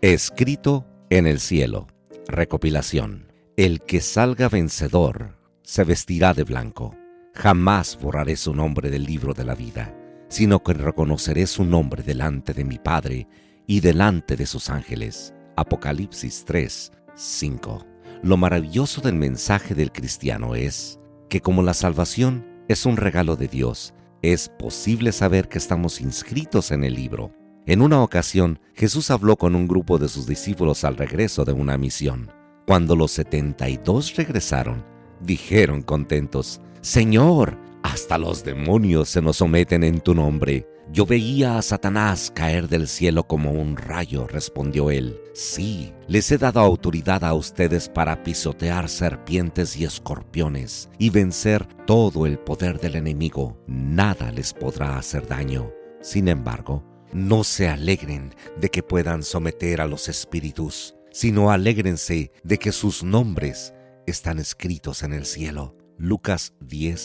Escrito en el cielo. Recopilación. El que salga vencedor se vestirá de blanco. Jamás borraré su nombre del libro de la vida, sino que reconoceré su nombre delante de mi Padre y delante de sus ángeles. Apocalipsis 3:5. Lo maravilloso del mensaje del cristiano es que como la salvación es un regalo de Dios, es posible saber que estamos inscritos en el libro. En una ocasión, Jesús habló con un grupo de sus discípulos al regreso de una misión. Cuando los 72 regresaron, dijeron contentos: «Señor, hasta los demonios se nos someten en tu nombre». «Yo veía a Satanás caer del cielo como un rayo», respondió él. «Sí, les he dado autoridad a ustedes para pisotear serpientes y escorpiones y vencer todo el poder del enemigo. Nada les podrá hacer daño». Sin embargo, no se alegren de que puedan someter a los espíritus, sino alégrense de que sus nombres están escritos en el cielo. Lucas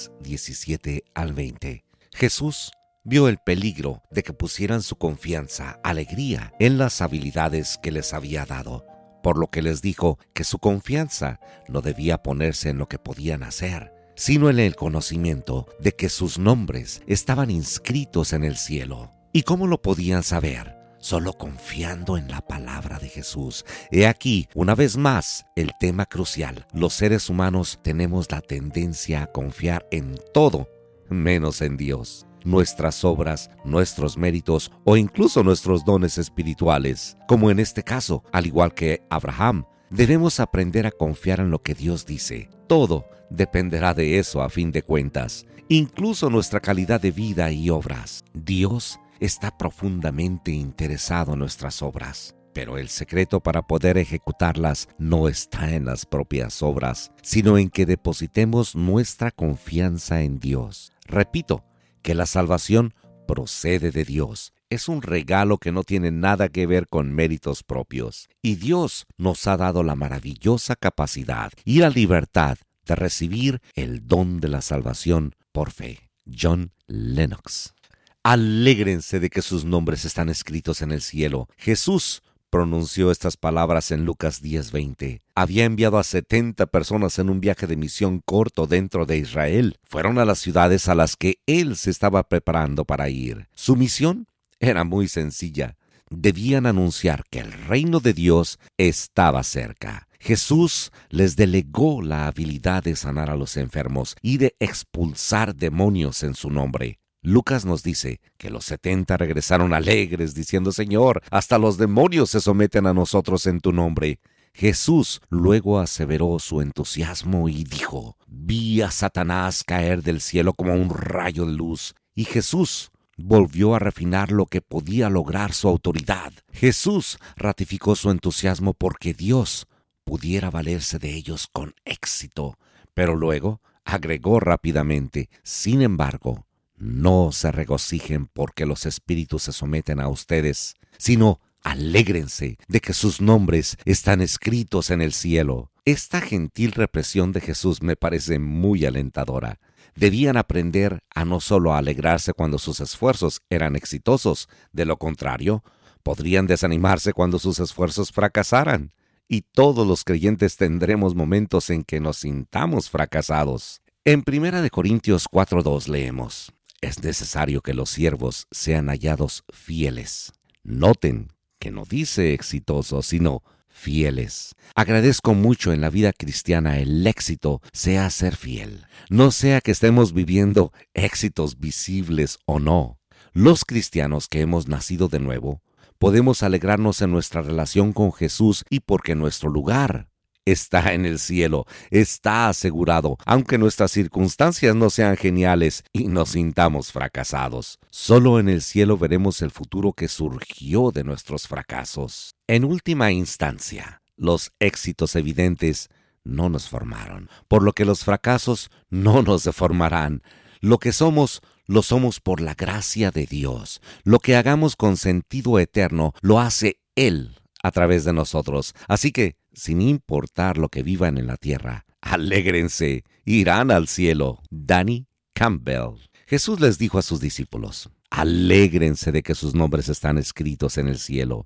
10:17-20. Jesús vio el peligro de que pusieran su confianza, alegría, en las habilidades que les había dado, por lo que les dijo que su confianza no debía ponerse en lo que podían hacer, sino en el conocimiento de que sus nombres estaban inscritos en el cielo. ¿Y cómo lo podían saber? Solo confiando en la palabra de Jesús. He aquí, una vez más, el tema crucial. Los seres humanos tenemos la tendencia a confiar en todo, menos en Dios. Nuestras obras, nuestros méritos o incluso nuestros dones espirituales. Como en este caso, al igual que Abraham, debemos aprender a confiar en lo que Dios dice. Todo dependerá de eso a fin de cuentas, incluso nuestra calidad de vida y obras. Dios está profundamente interesado en nuestras obras, pero el secreto para poder ejecutarlas no está en las propias obras, sino en que depositemos nuestra confianza en Dios. Repito, que la salvación procede de Dios. Es un regalo que no tiene nada que ver con méritos propios, y Dios nos ha dado la maravillosa capacidad y la libertad de recibir el don de la salvación por fe. John Lennox. Alégrense de que sus nombres están escritos en el cielo. Jesús pronunció estas palabras en Lucas 10:20. Había enviado a 70 personas en un viaje de misión corto dentro de Israel. Fueron a las ciudades a las que él se estaba preparando para ir. Su misión era muy sencilla. Debían anunciar que el reino de Dios estaba cerca. Jesús les delegó la habilidad de sanar a los enfermos y de expulsar demonios en su nombre. Lucas nos dice que los 70 regresaron alegres diciendo: «Señor, hasta los demonios se someten a nosotros en tu nombre». Jesús luego aseveró su entusiasmo y dijo: «Vi a Satanás caer del cielo como un rayo de luz». Y Jesús volvió a refinar lo que podía lograr su autoridad. Jesús ratificó su entusiasmo porque Dios pudiera valerse de ellos con éxito, pero luego agregó rápidamente: «Sin embargo, no se regocijen porque los espíritus se someten a ustedes, sino alégrense de que sus nombres están escritos en el cielo». Esta gentil represión de Jesús me parece muy alentadora. Debían aprender a no solo alegrarse cuando sus esfuerzos eran exitosos, de lo contrario, podrían desanimarse cuando sus esfuerzos fracasaran. Y todos los creyentes tendremos momentos en que nos sintamos fracasados. En 1 Corintios 4:2 leemos: «Es necesario que los siervos sean hallados fieles». Noten que no dice exitosos, sino fieles. Agradezco mucho en la vida cristiana el éxito sea ser fiel. No sea que estemos viviendo éxitos visibles o no. Los cristianos que hemos nacido de nuevo podemos alegrarnos en nuestra relación con Jesús y porque nuestro lugar está en el cielo, está asegurado, aunque nuestras circunstancias no sean geniales y nos sintamos fracasados. Solo en el cielo veremos el futuro que surgió de nuestros fracasos. En última instancia, los éxitos evidentes no nos formaron, por lo que los fracasos no nos deformarán. Lo que somos, lo somos por la gracia de Dios. Lo que hagamos con sentido eterno, lo hace Él a través de nosotros. Así que, sin importar lo que vivan en la tierra, alégrense, irán al cielo. Danny Campbell. Jesús les dijo a sus discípulos: «Alégrense de que sus nombres están escritos en el cielo».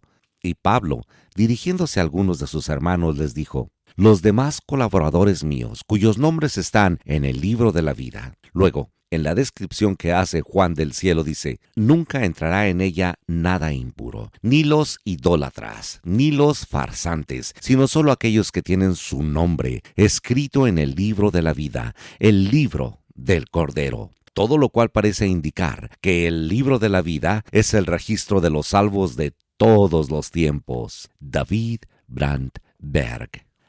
Y Pablo, dirigiéndose a algunos de sus hermanos, les dijo: los demás colaboradores míos, cuyos nombres están en el libro de la vida. Luego, en la descripción que hace Juan del cielo dice: nunca entrará en ella nada impuro, ni los idólatras, ni los farsantes, sino solo aquellos que tienen su nombre escrito en el libro de la vida, el libro del Cordero. Todo lo cual parece indicar que el libro de la vida es el registro de los salvos de todos los tiempos. David Brandt Berg.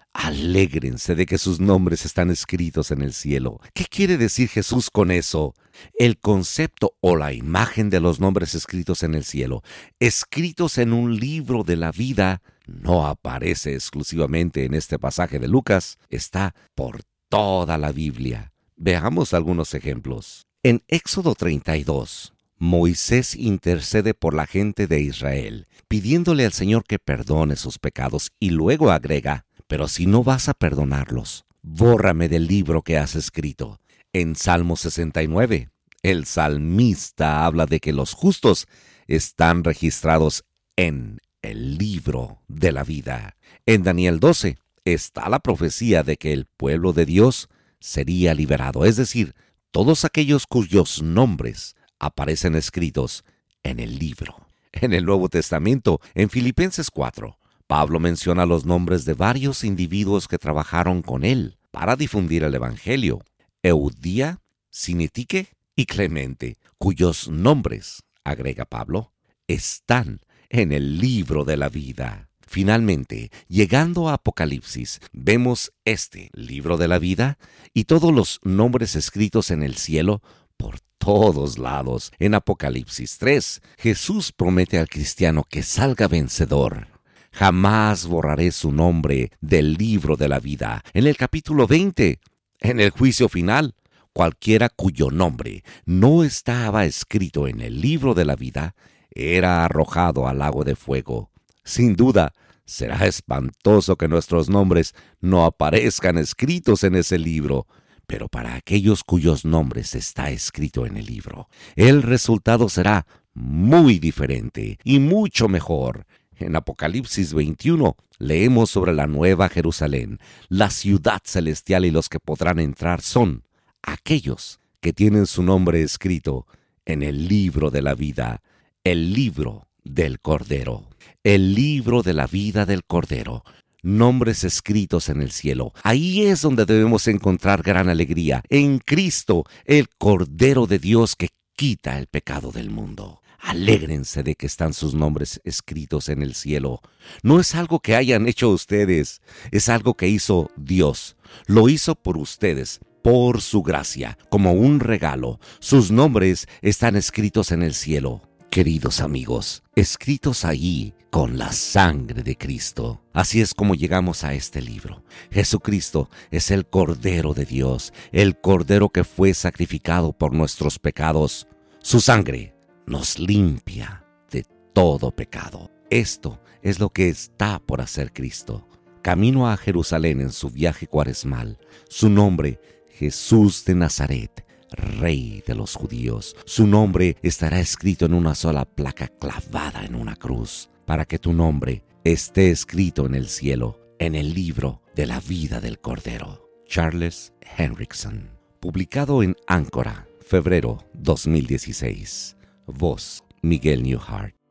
Alégrense de que sus nombres están escritos en el cielo. ¿Qué quiere decir Jesús con eso? El concepto o la imagen de los nombres escritos en el cielo, escritos en un libro de la vida, no aparece exclusivamente en este pasaje de Lucas, está por toda la Biblia. Veamos algunos ejemplos. En Éxodo 32, Moisés intercede por la gente de Israel, pidiéndole al Señor que perdone sus pecados, y luego agrega: pero si no vas a perdonarlos, bórrame del libro que has escrito. En Salmo 69, el salmista habla de que los justos están registrados en el libro de la vida. En Daniel 12 está la profecía de que el pueblo de Dios sería liberado, es decir, todos aquellos cuyos nombres aparecen escritos en el libro. En el Nuevo Testamento, en Filipenses 4, Pablo menciona los nombres de varios individuos que trabajaron con él para difundir el Evangelio: Eudía, Sinetique y Clemente, cuyos nombres, agrega Pablo, están en el libro de la vida. Finalmente, llegando a Apocalipsis, vemos este libro de la vida y todos los nombres escritos en el cielo por todos lados. En Apocalipsis 3, Jesús promete al cristiano que salga vencedor. Jamás borraré su nombre del libro de la vida. En el capítulo 20, en el juicio final, cualquiera cuyo nombre no estaba escrito en el libro de la vida era arrojado al lago de fuego. Sin duda, será espantoso que nuestros nombres no aparezcan escritos en ese libro. Pero para aquellos cuyos nombres está escrito en el libro, el resultado será muy diferente y mucho mejor. En Apocalipsis 21 leemos sobre la Nueva Jerusalén, la ciudad celestial, y los que podrán entrar son aquellos que tienen su nombre escrito en el libro de la vida, el libro del Cordero, el libro de la vida del Cordero. Nombres escritos en el cielo. Ahí es donde debemos encontrar gran alegría, en Cristo, el Cordero de Dios que quita el pecado del mundo. Alégrense de que están sus nombres escritos en el cielo. No es algo que hayan hecho ustedes, es algo que hizo Dios. Lo hizo por ustedes, por su gracia, como un regalo. Sus nombres están escritos en el cielo. Queridos amigos, escritos allí con la sangre de Cristo. Así es como llegamos a este libro. Jesucristo es el Cordero de Dios, el Cordero que fue sacrificado por nuestros pecados. Su sangre nos limpia de todo pecado. Esto es lo que está por hacer Cristo. Camino a Jerusalén en su viaje cuaresmal. Su nombre, Jesús de Nazaret, Rey de los judíos. Su nombre estará escrito en una sola placa clavada en una cruz, para que tu nombre esté escrito en el cielo, en el libro de la vida del Cordero. Charles Hendrickson. Publicado en Áncora, febrero 2016. Voz, Miguel Newhart.